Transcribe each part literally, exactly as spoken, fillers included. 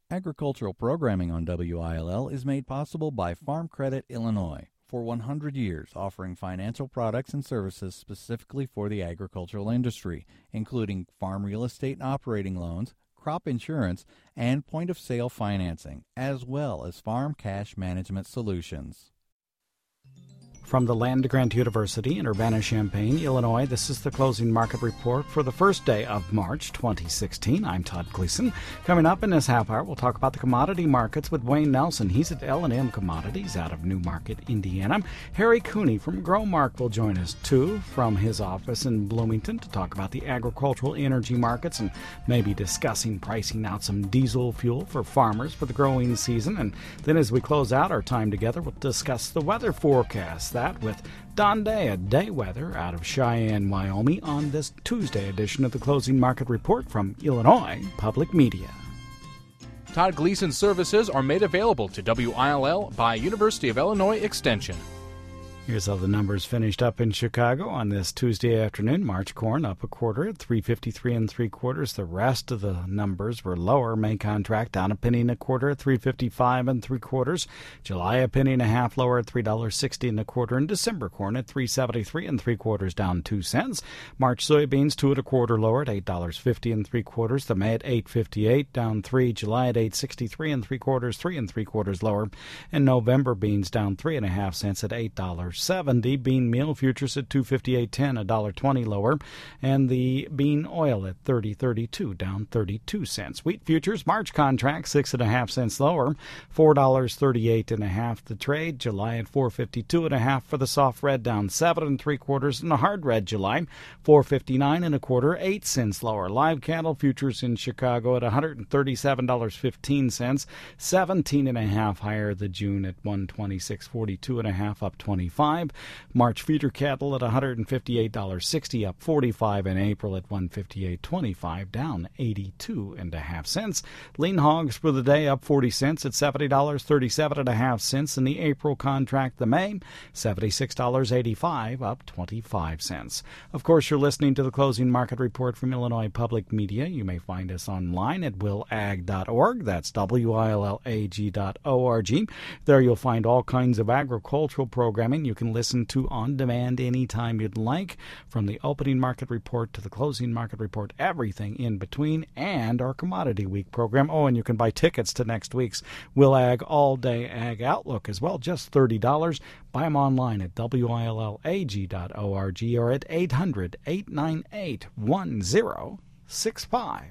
Agricultural programming on W I L L is made possible by Farm Credit Illinois. For one hundred years, offering financial products and services specifically for the agricultural industry, including farm real estate and operating loans, crop insurance, and point-of-sale financing, as well as farm cash management solutions. From the Land-Grant University in Urbana-Champaign, Illinois, this is the Closing Market Report for the first day of March twenty sixteen. I'm Todd Gleason. Coming up in this half hour, we'll talk about the commodity markets with Wayne Nelson. He's at L and M Commodities out of Newmarket, Indiana. Harry Cooney from Growmark will join us, too, from his office in Bloomington to talk about the agricultural energy markets and maybe discussing pricing out some diesel fuel for farmers for the growing season. And then as we close out our time together, we'll discuss the weather forecast. That with Don Day at Day Weather out of Cheyenne, Wyoming on this Tuesday edition of the Closing Market Report from Illinois Public Media. Todd Gleason services are made available to W I L L by University of Illinois Extension. Here's how the numbers finished up in Chicago on this Tuesday afternoon. March corn up a quarter at three fifty-three and three quarters. The rest of the numbers were lower. May contract down a penny and a quarter at three fifty-five and three quarters. July a penny and a half lower at three dollars sixty and a quarter. And December corn at three seventy-three and three quarters, down two cents. March soybeans two and a quarter lower at eight dollars fifty and three quarters. The May at eight fifty-eight, down three. July at eight sixty-three and three quarters, three and three quarters lower. And November beans down three and a half cents at eight dollars seventy. Bean meal futures at two fifty-eight ten, a dollar twenty lower, and the bean oil at thirty thirty-two, down thirty-two cents. Wheat futures March contract six and a half cents lower, four dollars thirty-eight and a half the trade. July at four fifty-two and a half for the soft red, down seven and three quarters, and the hard red July four fifty-nine and a quarter, eight cents lower. Live cattle futures in Chicago at one hundred thirty-seven dollars and fifteen cents, seventeen and a half higher. The June at one twenty-six forty-two and a half, up twenty-five. March feeder cattle at one hundred fifty-eight dollars and sixty cents, up forty-five, and April at one fifty-eight twenty-five, down eighty-two and a half cents. Lean hogs for the day up forty cents at seventy dollars and thirty-seven and a half cents in the April contract. The May seventy-six dollars and eighty-five, up twenty-five cents. Of course, you're listening to the Closing Market Report from Illinois Public Media. You may find us online at will ag dot org. That's W I L L A G dot O R G. There you'll find all kinds of agricultural programming you can listen to on demand anytime you'd like, from the opening market report to the closing market report, everything in between, and our Commodity Week program. Oh, and you can buy tickets to next week's Will Ag All Day Ag Outlook as well, just thirty dollars. Buy them online at W I L L A G dot O R G or at eight hundred, eight nine eight, one zero six five.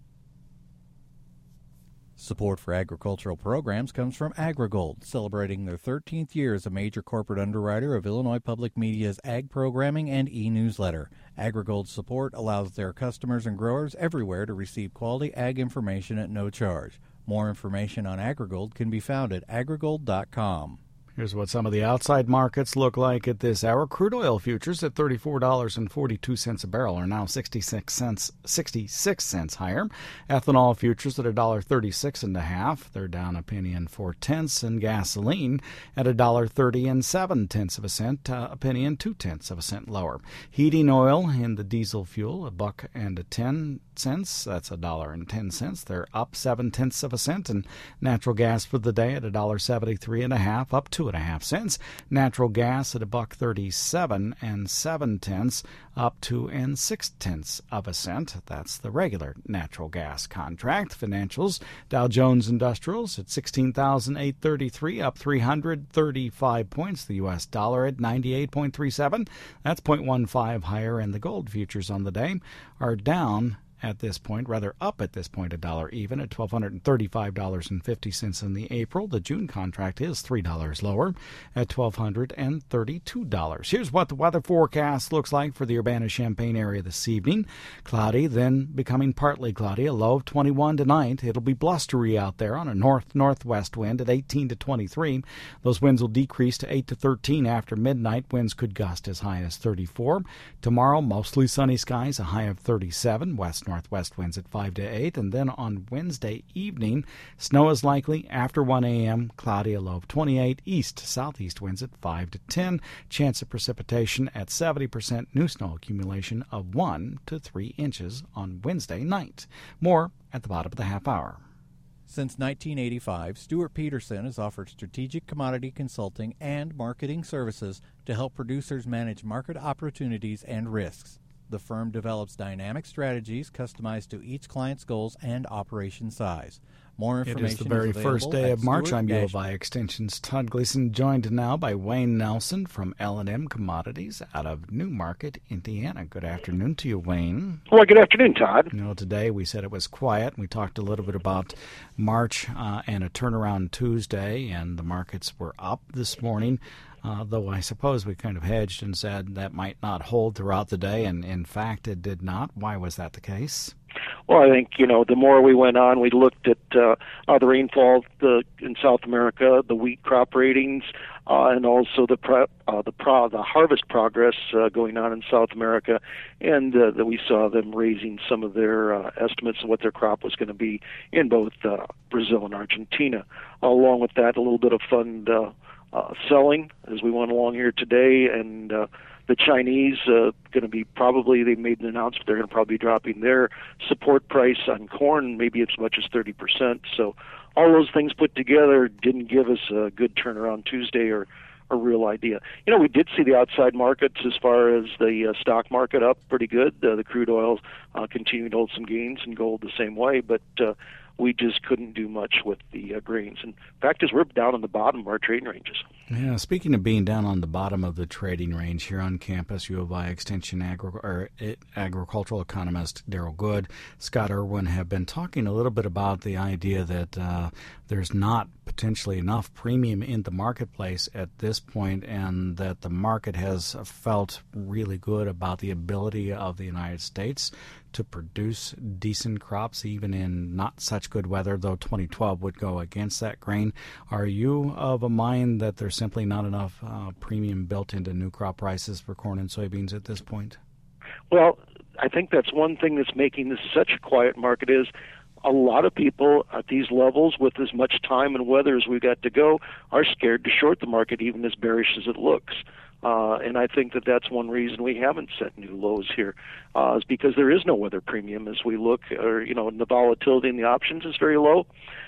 Support for agricultural programs comes from AgriGold, celebrating their thirteenth year as a major corporate underwriter of Illinois Public Media's ag programming and e-newsletter. AgriGold's support allows their customers and growers everywhere to receive quality ag information at no charge. More information on AgriGold can be found at agrigold dot com. Here's what some of the outside markets look like at this hour. Crude oil futures at thirty-four dollars and forty-two cents a barrel are now sixty-six cents, sixty-six cents higher. Ethanol futures at one dollar thirty-six and a half. They're down a penny and four tenths. And gasoline at one dollar thirty and seven tenths of a cent, uh, a penny and two tenths of a cent lower. Heating oil in the diesel fuel, a buck and a ten cents. That's a dollar and ten cents. They're up seven tenths of a cent. And natural gas for the day at a dollar seventy-three and a half, up two and a half cents. Natural gas at a buck thirty-seven and seven tenths, up two and six tenths of a cent. That's the regular natural gas contract. Financials: Dow Jones Industrials at sixteen thousand eight hundred thirty-three, up three hundred thirty-five points. The U S dollar at ninety-eight point three seven. That's zero point one five higher. And the gold futures on the day are down at this point, rather up at this point, a dollar even at one thousand two hundred thirty-five dollars and fifty cents in the April. The June contract is three dollars lower at one thousand two hundred thirty-two dollars. Here's what the weather forecast looks like for the Urbana-Champaign area this evening. Cloudy, then becoming partly cloudy, a low of twenty-one tonight. It'll be blustery out there on a north-northwest wind at eighteen to twenty-three. Those winds will decrease to eight to thirteen after midnight. Winds could gust as high as thirty-four. Tomorrow, mostly sunny skies, a high of thirty-seven. West northwest winds at five to eight, and then on Wednesday evening, snow is likely after one a.m., cloudy, a low of twenty-eight, east-southeast winds at five to ten, chance of precipitation at seventy percent, new snow accumulation of one to three inches on Wednesday night. More at the bottom of the half hour. Since nineteen eighty-five, Stuart Peterson has offered strategic commodity consulting and marketing services to help producers manage market opportunities and risks. The firm develops dynamic strategies customized to each client's goals and operation size. More information is the very is first day of March. I'm U of I Extension's Todd Gleason, joined now by Wayne Nelson from L and M Commodities out of Newmarket, Indiana. Good afternoon to you, Wayne. Well, good afternoon, Todd. You know, today we said it was quiet. We talked a little bit about March uh, and a turnaround Tuesday, and the markets were up this morning. Uh, though I suppose we kind of hedged and said that might not hold throughout the day, and in fact it did not. Why was that the case? Well, I think, you know, the more we went on, we looked at uh, uh, the rainfall the, in South America, the wheat crop ratings, uh, and also the pro, uh, the pro, the harvest progress uh, going on in South America, and uh, that we saw them raising some of their uh, estimates of what their crop was going to be in both uh, Brazil and Argentina. Uh, along with that, a little bit of fund uh, uh, selling as we went along here today, and uh, the Chinese uh, going to be probably, they made an announcement they're going to probably be dropping their support price on corn maybe as much as thirty percent. So all those things put together didn't give us a good turnaround Tuesday or a real idea. You know, we did see the outside markets as far as the uh, stock market up pretty good. Uh, the crude oil uh, continued to hold some gains, and gold the same way, but uh, we just couldn't do much with the uh, grains. And fact is, we're down on the bottom of our trading ranges. Yeah, speaking of being down on the bottom of the trading range, here on campus, U of I Extension agri- or, uh, agricultural economist Daryl Good, Scott Irwin have been talking a little bit about the idea that uh, there's not potentially enough premium in the marketplace at this point, and that the market has felt really good about the ability of the United States to produce decent crops even in not such good weather, though twenty twelve would go against that grain. Are you of a mind that there's simply not enough uh, premium built into new crop prices for corn and soybeans at this point? Well, I think that's one thing that's making this such a quiet market is a lot of people at these levels with as much time and weather as we've got to go are scared to short the market, even as bearish as it looks. Uh, and I think that that's one reason we haven't set new lows here, uh, is because there is no weather premium as we look, or, you know, and the volatility in the options is very low.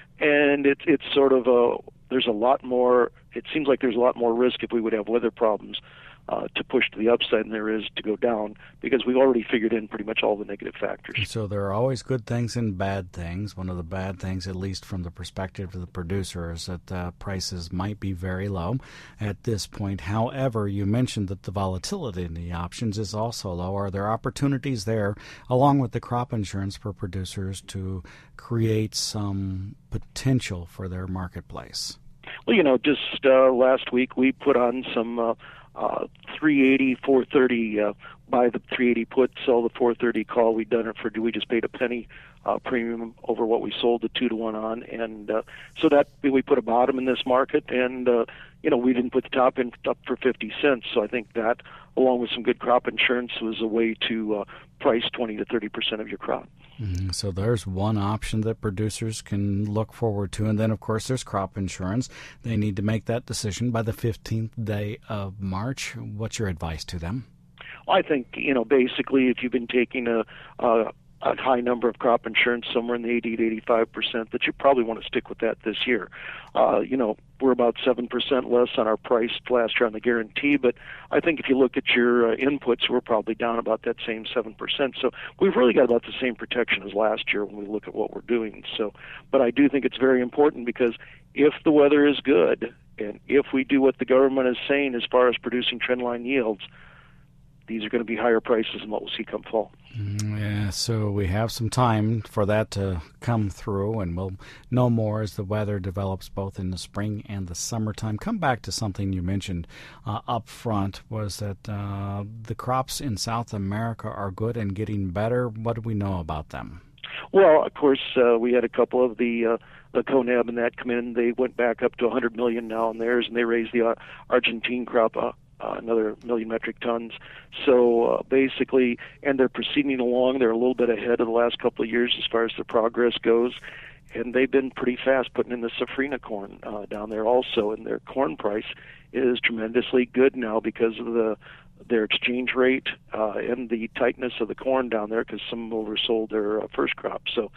And it's it's sort of a, there's a lot more, it seems like there's a lot more risk if we would have weather problems uh, to push to the upside than there is to go down, because we've already figured in pretty much all the negative factors. So there are always good things and bad things. One of the bad things, at least from the perspective of the producer, is that uh, prices might be very low at this point. However, you mentioned that the volatility in the options is also low. Are there opportunities there, along with the crop insurance, for producers to create some potential for their marketplace? Well, you know, just uh, last week we put on some uh, uh, three eighty, four thirty, uh, buy the three eighty put, sell the four thirty call. We'd done it for, we just paid a penny uh, premium over what we sold the two to one on. And uh, so that we put a bottom in this market, and, uh, you know, we didn't put the top in up for fifty cents. So I think that, along with some good crop insurance, was a way to uh, price twenty to thirty percent of your crop. Mm-hmm. So there's one option that producers can look forward to. And then, of course, there's crop insurance. They need to make that decision by the fifteenth day of March. What's your advice to them? Well, I think, you know, basically if you've been taking a, a, a high number of crop insurance, somewhere in the eighty to eighty-five percent, that you probably want to stick with that this year. Uh, you know, we're about seven percent less on our price last year on the guarantee, but I think if you look at your uh, inputs, we're probably down about that same seven percent. So we've really got about the same protection as last year when we look at what we're doing. So, but I do think it's very important, because if the weather is good, and if we do what the government is saying as far as producing trendline yields, these are going to be higher prices than what we'll see come fall. Yeah, so we have some time for that to come through, and we'll know more as the weather develops both in the spring and the summertime. Come back to something you mentioned uh, up front, was that uh, the crops in South America are good and getting better. What do we know about them? Well, of course, uh, we had a couple of the uh, the CONAB and that come in. They went back up to one hundred million now in theirs, and they raised the uh, Argentine crop uh, Uh, another million metric tons. So uh, basically, and they're proceeding along. They're a little bit ahead of the last couple of years as far as the progress goes. And they've been pretty fast putting in the safrinha corn uh, down there also. And their corn price is tremendously good now because of the their exchange rate uh, and the tightness of the corn down there, because some oversold their uh, first crop. So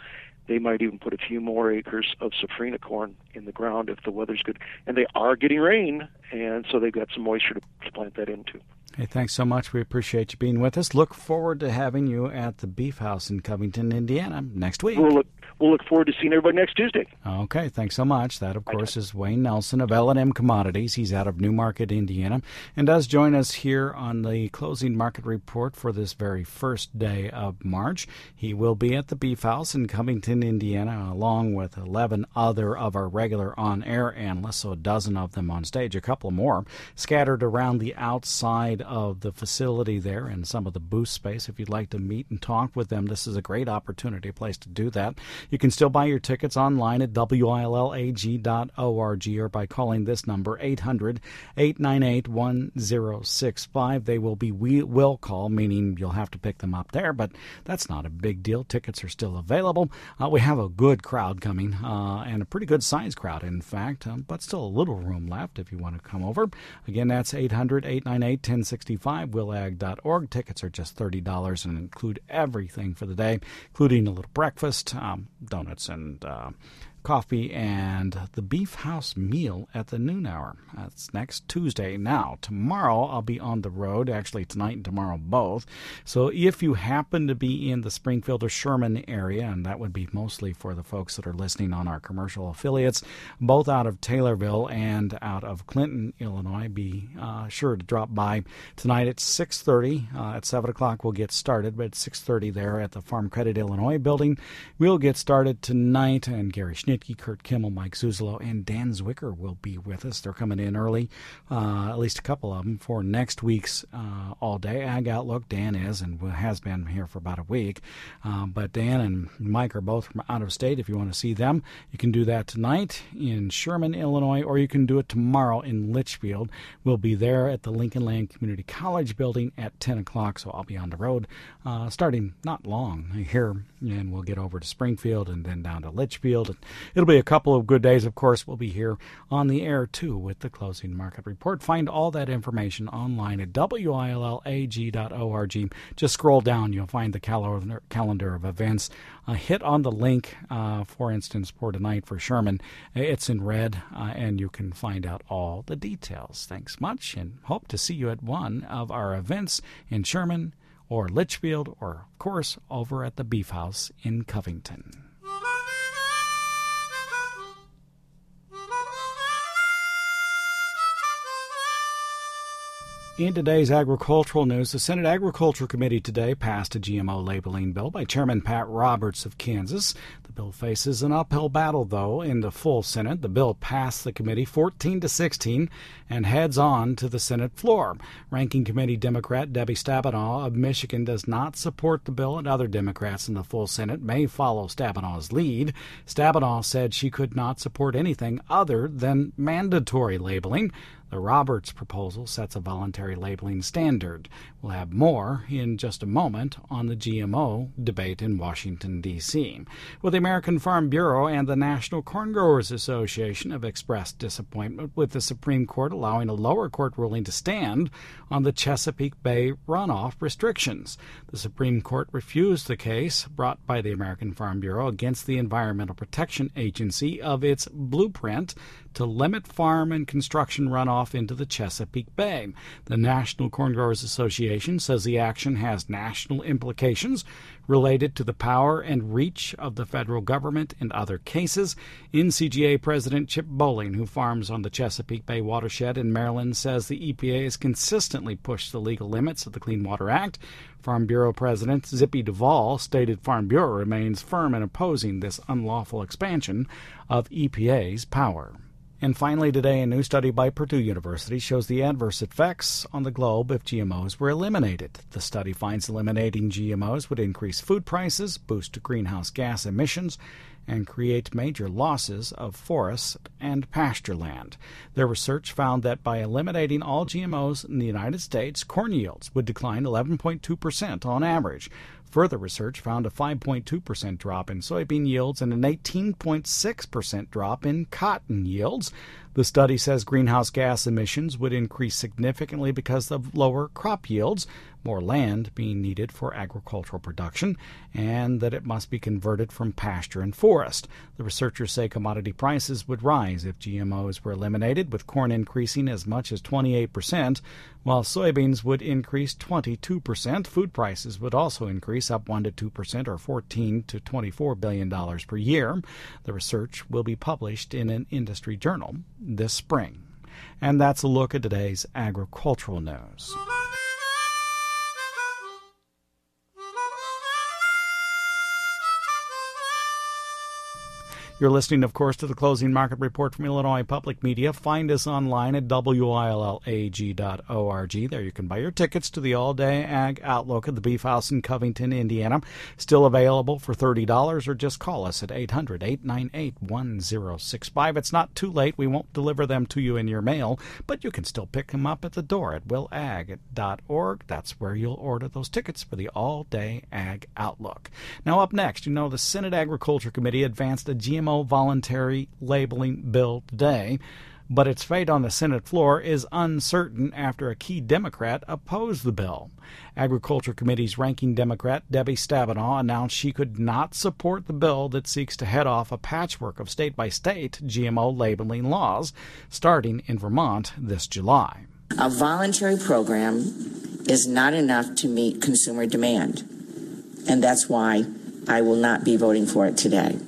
they might even put a few more acres of safrinha corn in the ground if the weather's good. And they are getting rain, and so they've got some moisture to, to plant that into. Hey, thanks so much. We appreciate you being with us. Look forward to having you at the Beef House in Covington, Indiana, next week. We'll look, we'll look forward to seeing everybody next Tuesday. Okay, thanks so much. That, of course, is Wayne Nelson of L and M Commodities. He's out of Newmarket, Indiana, and does join us here on the closing market report for this very first day of March. He will be at the Beef House in Covington, Indiana, along with eleven other of our regular on-air analysts, so a dozen of them on stage, a couple more scattered around the outside of the facility there and some of the booth space. If you'd like to meet and talk with them, this is a great opportunity, a place to do that. You can still buy your tickets online at W I L L A G dot org or by calling this number, eight hundred, eight nine eight, one zero six five. They will be we will call, meaning you'll have to pick them up there, but that's not a big deal. Tickets are still available. Uh, we have a good crowd coming, uh, and a pretty good size crowd, in fact, um, but still a little room left if you want to come over. Again, that's eight hundred, eight nine eight, one zero six five, will ag dot org. Tickets are just thirty dollars and include everything for the day, including a little breakfast, um, donuts and uh, coffee, and the Beef House meal at the noon hour. That's next Tuesday. Now, tomorrow I'll be on the road, actually tonight and tomorrow both. So if you happen to be in the Springfield or Sherman area, and that would be mostly for the folks that are listening on our commercial affiliates, both out of Taylorville and out of Clinton, Illinois, be uh, sure to drop by tonight at six thirty. Uh, at seven o'clock we'll get started, but at six thirty there at the Farm Credit Illinois building, we'll get started tonight, and Gary Schnitt, Kurt Kimmel, Mike Zuzolo, and Dan Zwicker will be with us. They're coming in early, uh, at least a couple of them, for next week's uh, all-day Ag Outlook. Dan is and has been here for about a week. Uh, but Dan and Mike are both from out of state. If you want to see them, you can do that tonight in Sherman, Illinois, or you can do it tomorrow in Litchfield. We'll be there at the Lincoln Land Community College building at ten o'clock, so I'll be on the road uh, starting not long here, and we'll get over to Springfield and then down to Litchfield. And it'll be a couple of good days. Of course, we'll be here on the air, too, with the closing market report. Find all that information online at W I L L A G dot org. Just scroll down. You'll find the calendar, calendar of events. Uh, hit on the link, uh, for instance, for tonight for Sherman. It's in red, uh, and you can find out all the details. Thanks much, and hope to see you at one of our events in Sherman or Litchfield or, of course, over at the Beef House in Covington. In today's agricultural news, the Senate Agriculture Committee today passed a G M O labeling bill by Chairman Pat Roberts of Kansas. The bill faces an uphill battle, though, in the full Senate. The bill passed the committee fourteen to sixteen and heads on to the Senate floor. Ranking Committee Democrat Debbie Stabenow of Michigan does not support the bill, and other Democrats in the full Senate may follow Stabenow's lead. Stabenow said she could not support anything other than mandatory labeling. The Roberts proposal sets a voluntary labeling standard. We'll have more in just a moment on the G M O debate in Washington, D C. Well, the American Farm Bureau and the National Corn Growers Association have expressed disappointment with the Supreme Court allowing a lower court ruling to stand on the Chesapeake Bay runoff restrictions. The Supreme Court refused the case brought by the American Farm Bureau against the Environmental Protection Agency of its blueprint to limit farm and construction runoff into the Chesapeake Bay. The National Corn Growers Association says the action has national implications related to the power and reach of the federal government in other cases. N C G A President Chip Bowling, who farms on the Chesapeake Bay watershed in Maryland, says the E P A has consistently pushed the legal limits of the Clean Water Act. Farm Bureau President Zippy Duvall stated Farm Bureau remains firm in opposing this unlawful expansion of E P A's power. And finally today, a new study by Purdue University shows the adverse effects on the globe if G M Os were eliminated. The study finds eliminating G M Os would increase food prices, boost greenhouse gas emissions, and create major losses of forests and pasture land. Their research found that by eliminating all G M Os in the United States, corn yields would decline eleven point two percent on average. Further research found a five point two percent drop in soybean yields and an eighteen point six percent drop in cotton yields. The study says greenhouse gas emissions would increase significantly because of lower crop yields, more land being needed for agricultural production, and that it must be converted from pasture and forest. The researchers say commodity prices would rise if G M Os were eliminated, with corn increasing as much as twenty-eight percent, while soybeans would increase twenty-two percent. Food prices would also increase up one to two percent, or fourteen to twenty-four billion dollars per year. The research will be published in an industry journal this spring. And that's a look at today's agricultural news. You're listening, of course, to the Closing Market Report from Illinois Public Media. Find us online at W I L L A G dot org. There you can buy your tickets to the all-day Ag Outlook at the Beef House in Covington, Indiana. Still available for thirty dollars, or just call us at eight hundred, eight nine eight, one zero six five. It's not too late. We won't deliver them to you in your mail, but you can still pick them up at the door at will ag dot org. That's where you'll order those tickets for the all-day Ag Outlook. Now, up next, you know, the Senate Agriculture Committee advanced a G M O voluntary labeling bill today, but its fate on the Senate floor is uncertain after a key Democrat opposed the bill. Agriculture Committee's ranking Democrat, Debbie Stabenow, announced she could not support the bill that seeks to head off a patchwork of state-by-state G M O labeling laws, starting in Vermont this July. A voluntary program is not enough to meet consumer demand, and that's why I will not be voting for it today.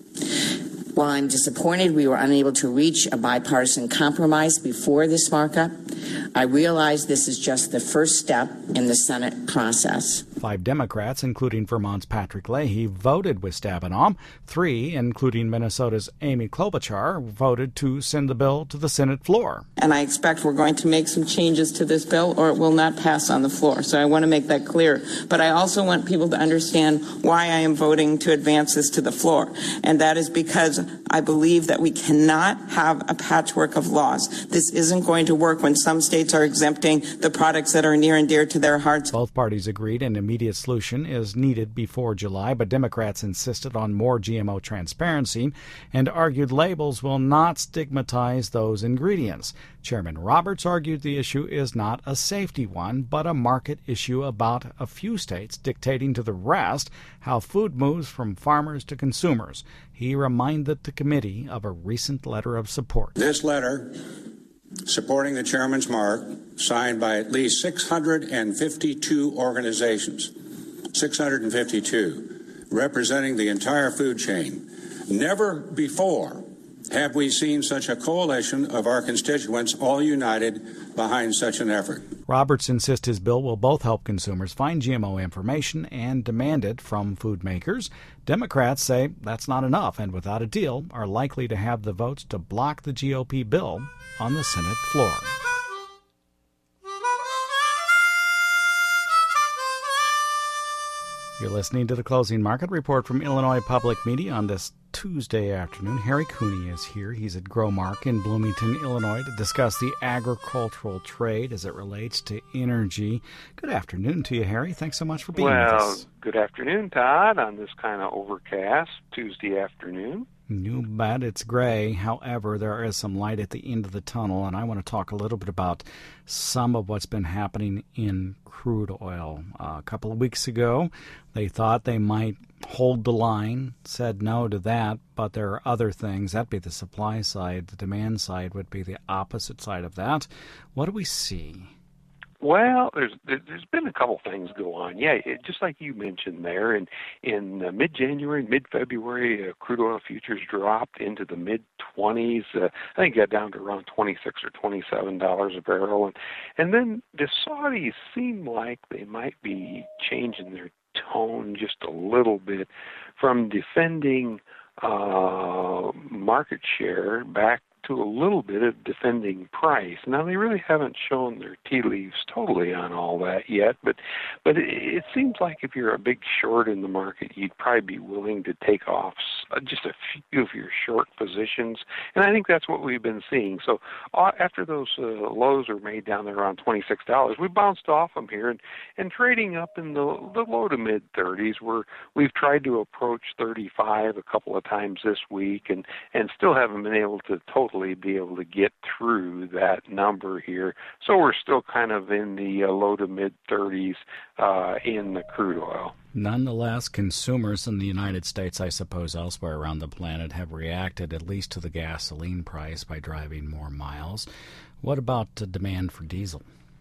While I'm disappointed we were unable to reach a bipartisan compromise before this markup, I realize this is just the first step in the Senate process. Five Democrats, including Vermont's Patrick Leahy, voted with Stabenow. Three, including Minnesota's Amy Klobuchar, voted to send the bill to the Senate floor. And I expect we're going to make some changes to this bill, or it will not pass on the floor. So I want to make that clear. But I also want people to understand why I am voting to advance this to the floor. And that is because I believe that we cannot have a patchwork of laws. This isn't going to work when some states are exempting the products that are near and dear to their hearts. Both parties agreed an immediate solution is needed before July, but Democrats insisted on more G M O transparency and argued labels will not stigmatize those ingredients. Chairman Roberts argued the issue is not a safety one, but a market issue about a few states dictating to the rest how food moves from farmers to consumers. He reminded the committee of a recent letter of support. This letter, supporting the chairman's mark, signed by at least six hundred fifty-two organizations, six hundred fifty-two, representing the entire food chain. Never before have we seen such a coalition of our constituents all united behind such an effort. Roberts insists his bill will both help consumers find G M O information and demand it from food makers. Democrats say that's not enough, and without a deal are likely to have the votes to block the G O P bill on the Senate floor. You're listening to the Closing Market Report from Illinois Public Media on this Tuesday afternoon. Harry Cooney is here. He's at Growmark in Bloomington, Illinois, to discuss the agricultural trade as it relates to energy. Good afternoon to you, Harry. Thanks so much for being well, with us. Well, good afternoon, Todd, on this kind of overcast Tuesday afternoon. You bet it's gray. However, there is some light at the end of the tunnel, and I want to talk a little bit about some of what's been happening in crude oil. Uh, a couple of weeks ago, they thought they might hold the line, said no to that, but there are other things. That'd be the supply side. The demand side would be the opposite side of that. What do we see? Well, there's there's been a couple things go on. Yeah, it, just like you mentioned there, in in uh, mid-January, mid-February, uh, crude oil futures dropped into the mid-twenties. Uh, I think it got down to around twenty-six or twenty-seven dollars a barrel, and and then the Saudis seem like they might be changing their tone just a little bit from defending uh, market share back to a little bit of defending price. Now, they really haven't shown their tea leaves totally on all that yet, but but it, it seems like if you're a big short in the market, you'd probably be willing to take off just a few of your short positions, and I think that's what we've been seeing. So uh, after those uh, lows are made down there around twenty-six dollars, we bounced off them here, and, and trading up in the, the low to mid-thirties, where we've tried to approach thirty-five a couple of times this week, and, and still haven't been able to totally be able to get through that number here. So we're still kind of in the uh, low to mid-thirties uh, in the crude oil. Nonetheless, consumers in the United States, I suppose elsewhere around the planet, have reacted at least to the gasoline price by driving more miles. What about the demand for diesel?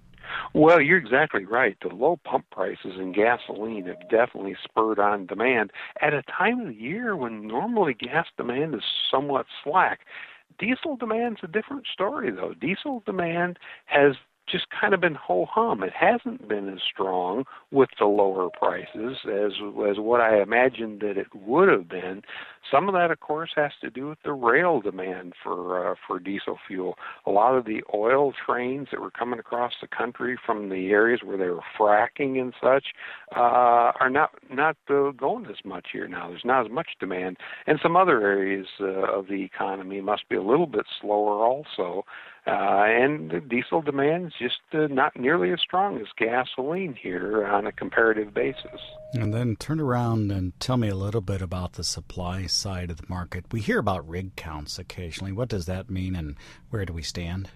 Well, you're exactly right. The low pump prices in gasoline have definitely spurred on demand at a time of the year when normally gas demand is somewhat slack. Diesel demand's a different story, though. Diesel demand has just kind of been ho-hum. It hasn't been as strong with the lower prices as as what I imagined that it would have been. Some of that, of course, has to do with the rail demand for uh, for diesel fuel. A lot of the oil trains that were coming across the country from the areas where they were fracking and such uh, are not not uh, going as much here now. There's not as much demand, and some other areas uh, of the economy must be a little bit slower also. Uh, and the diesel demand is just uh, not nearly as strong as gasoline here on a comparative basis. And then turn around and tell me a little bit about the supply side of the market. We hear about rig counts occasionally. What does that mean, and where do we stand?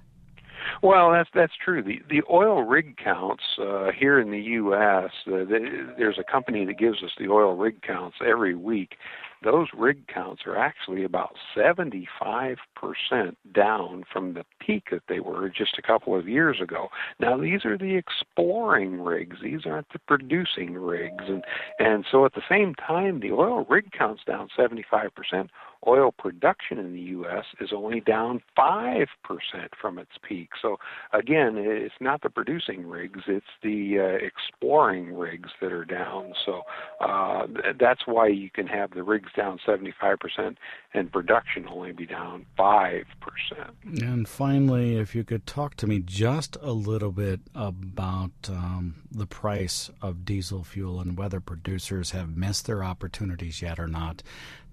Well, that's that's true. The the oil rig counts uh, here in the U S, uh, the, there's a company that gives us the oil rig counts every week. Those rig counts are actually about seventy-five percent down from the peak that they were just a couple of years ago. Now, these are the exploring rigs. These aren't the producing rigs. And, and so at the same time, the oil rig count's down seventy-five percent. Oil production in the U S is only down five percent from its peak. So, again, it's not the producing rigs, it's the uh, exploring rigs that are down. So uh, th- that's why you can have the rigs down seventy-five percent and production only be down five percent. And finally, if you could talk to me just a little bit about um, the price of diesel fuel and whether producers have missed their opportunities yet or not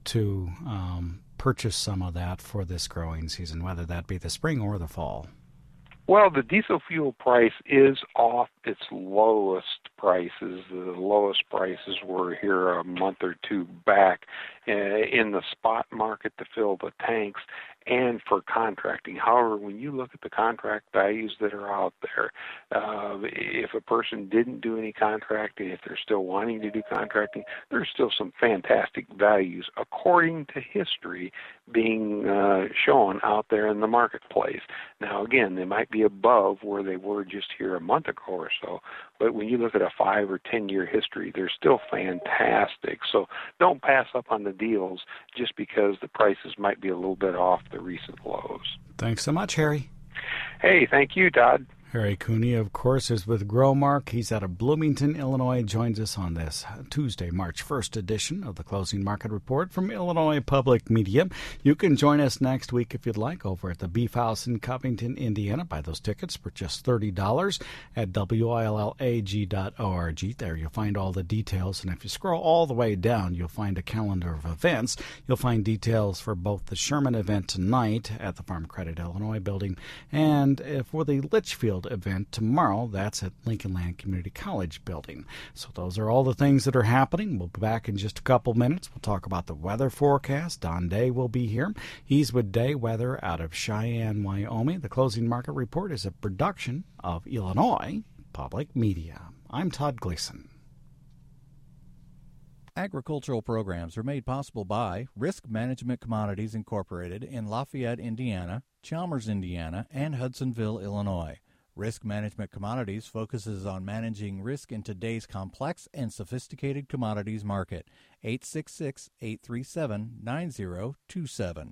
to um, purchase some of that for this growing season, whether that be the spring or the fall. Well, the diesel fuel price is off its lowest prices. The lowest prices were here a month or two back uh, in the spot market to fill the tanks and for contracting. However, when you look at the contract values that are out there, uh, if a person didn't do any contracting, if they're still wanting to do contracting, there's still some fantastic values, according to history, being uh, shown out there in the marketplace. Now, again, they might be above where they were just here a month ago or so, but when you look at a five or ten year history, they're still fantastic. So don't pass up on the deals just because the prices might be a little bit off the recent lows. Thanks so much, Harry. Hey, thank you, Todd. Harry Cooney, of course, is with Growmark. He's out of Bloomington, Illinois. Joins us on this Tuesday, March first edition of the Closing Market Report from Illinois Public Media. You can join us next week if you'd like over at the Beef House in Covington, Indiana. Buy those tickets for just thirty dollars at W I L L A G dot org. There you'll find all the details. And if you scroll all the way down, you'll find a calendar of events. You'll find details for both the Sherman event tonight at the Farm Credit Illinois building and for the Litchfield event tomorrow. That's at Lincoln Land Community College building. So those are all the things that are happening. We'll be back in just a couple minutes. We'll talk about the weather forecast. Don Day will be here. He's with Day Weather out of Cheyenne, Wyoming. The Closing Market Report is a production of Illinois Public Media. I'm Todd Gleason. Agricultural programs are made possible by Risk Management Commodities Incorporated in Lafayette, Indiana, Chalmers, Indiana, and Hudsonville, Illinois. Risk Management Commodities focuses on managing risk in today's complex and sophisticated commodities market. eight six six, eight three seven, nine zero two seven.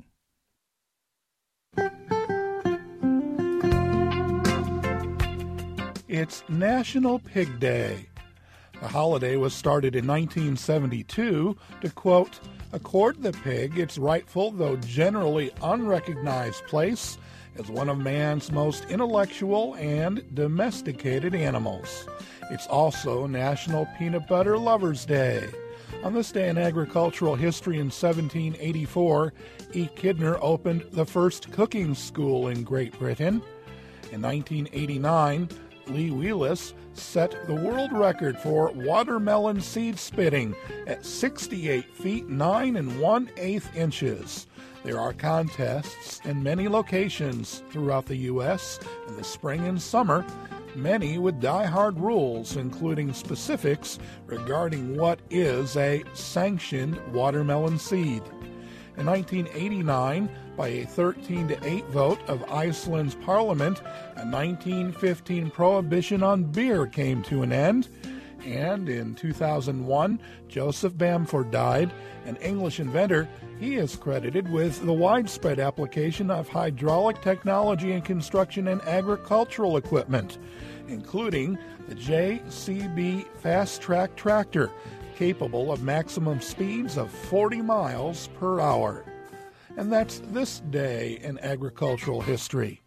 It's National Pig Day. The holiday was started in nineteen seventy-two to, quote, accord the pig its rightful, though generally unrecognized, place as one of man's most intellectual and domesticated animals. It's also National Peanut Butter Lovers' Day. On this day in agricultural history in seventeen eighty-four, E. Kidner opened the first cooking school in Great Britain. In nineteen eighty-nine, Lee Wheelis set the world record for watermelon seed spitting at sixty-eight feet nine and one-eighth inches. There are contests in many locations throughout the U S in the spring and summer, many with die-hard rules, including specifics regarding what is a sanctioned watermelon seed. In nineteen eighty-nine, by a thirteen to eight vote of Iceland's parliament, a nineteen fifteen prohibition on beer came to an end. And in two thousand one, Joseph Bamford died, an English inventor. He is credited with the widespread application of hydraulic technology in construction and agricultural equipment, including the J C B Fast Track tractor, capable of maximum speeds of forty miles per hour. And that's this day in agricultural history.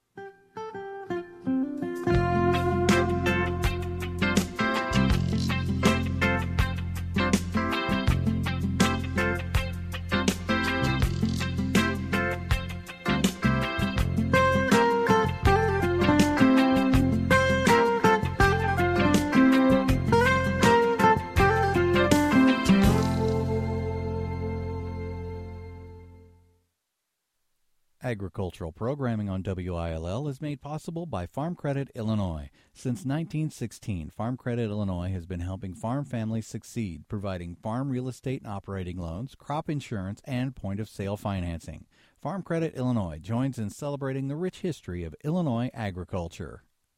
Agricultural programming on W I L L is made possible by Farm Credit Illinois. Since nineteen sixteen, Farm Credit Illinois has been helping farm families succeed, providing farm real estate and operating loans, crop insurance, and point-of-sale financing. Farm Credit Illinois joins in celebrating the rich history of Illinois agriculture.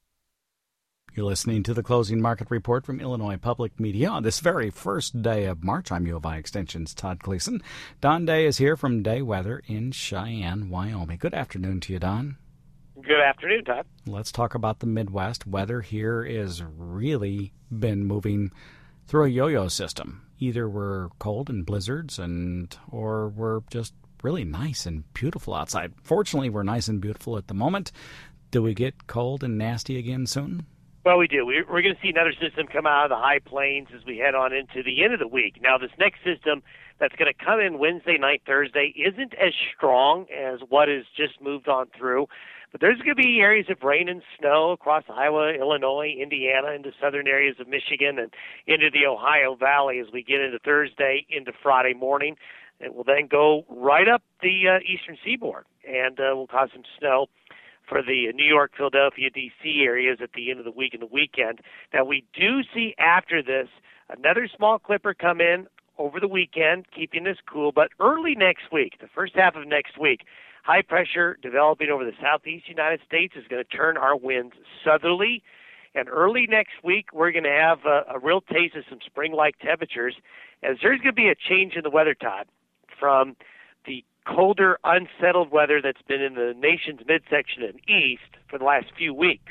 You're listening to the Closing Market Report from Illinois Public Media on this very first day of March. I'm U of I Extension's Todd Gleason. Don Day is here from Day Weather in Cheyenne, Wyoming. Good afternoon to you, Don. Good afternoon, Todd. Let's talk about the Midwest. Weather here is really been moving through a yo-yo system. Either we're cold and blizzards, and or we're just really nice and beautiful outside. Fortunately, we're nice and beautiful at the moment. Do we get cold and nasty again soon? Well, we do. We're going to see another system come out of the high plains as we head on into the end of the week. Now, this next system that's going to come in Wednesday night, Thursday, isn't as strong as what has just moved on through. But there's going to be areas of rain and snow across Iowa, Illinois, Indiana, into southern areas of Michigan, and into the Ohio Valley as we get into Thursday, into Friday morning. It will then go right up the uh, eastern seaboard and uh, will cause some snow for the New York, Philadelphia, D C areas at the end of the week and the weekend. Now, we do see after this another small clipper come in over the weekend, keeping us cool. But early next week, the first half of next week, high pressure developing over the southeast United States is going to turn our winds southerly. And early next week, we're going to have a, a real taste of some spring-like temperatures, as there's going to be a change in the weather, Todd, from the colder, unsettled weather that's been in the nation's midsection and east for the last few weeks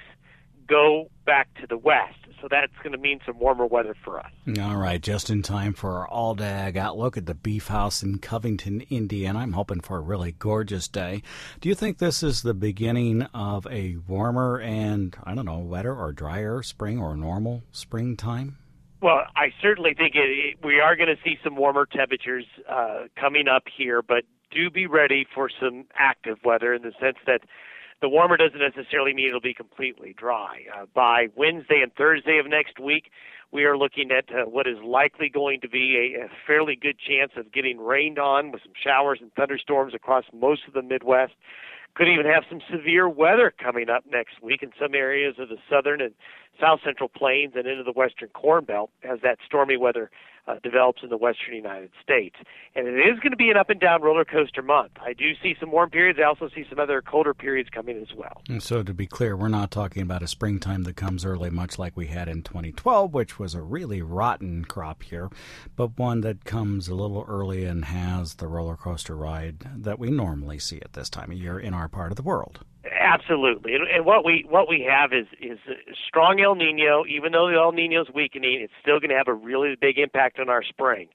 go back to the west. So that's going to mean some warmer weather for us. All right, just in time for our all-day outlook at the Beef House in Covington, Indiana. I'm hoping for a really gorgeous day. Do you think this is the beginning of a warmer and, I don't know, wetter or drier spring or normal springtime? Well, I certainly think it, it, we are going to see some warmer temperatures uh, coming up here, but do be ready for some active weather in the sense that the warmer doesn't necessarily mean it'll be completely dry. Uh, by Wednesday and Thursday of next week, we are looking at uh, what is likely going to be a, a fairly good chance of getting rained on with some showers and thunderstorms across most of the Midwest. Could even have some severe weather coming up next week in some areas of the southern and south central plains and into the western Corn Belt as that stormy weather uh, develops in the western United States. And it is going to be an up-and-down roller coaster month. I do see some warm periods. I also see some other colder periods coming as well. And so to be clear, we're not talking about a springtime that comes early, much like we had in twenty twelve, which was a really rotten crop year, but one that comes a little early and has the roller coaster ride that we normally see at this time of year in our part of the world. Absolutely, and, and what we what we have is is a strong El Nino. Even though the El Nino is weakening, it's still going to have a really big impact on our spring.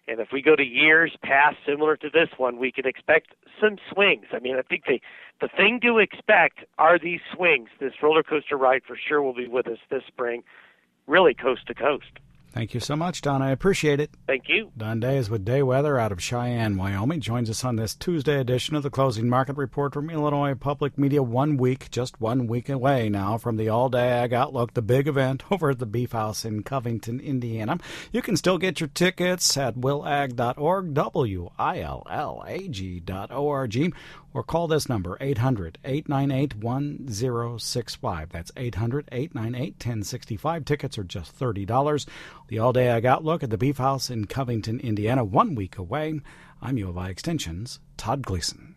And if we go to years past similar to this one, we can expect some swings. I mean, I think the, the thing to expect are these swings. This roller coaster ride for sure will be with us this spring, really coast to coast. Thank you so much, Don. I appreciate it. Thank you. Don Day is with Day Weather out of Cheyenne, Wyoming. Joins us on this Tuesday edition of the Closing Market Report from Illinois Public Media. One week, just one week away now from the All-Day Ag Outlook, the big event over at the Beef House in Covington, Indiana. You can still get your tickets at will ag dot org, W I L L A G dot O R G, or call this number, eight hundred, eight nine eight, one zero six five. That's eight hundred, eight nine eight, one zero six five. Tickets are just thirty dollars. The All-Day Ag Outlook at the Beef House in Covington, Indiana, one week away. I'm U of I Extension's Todd Gleason.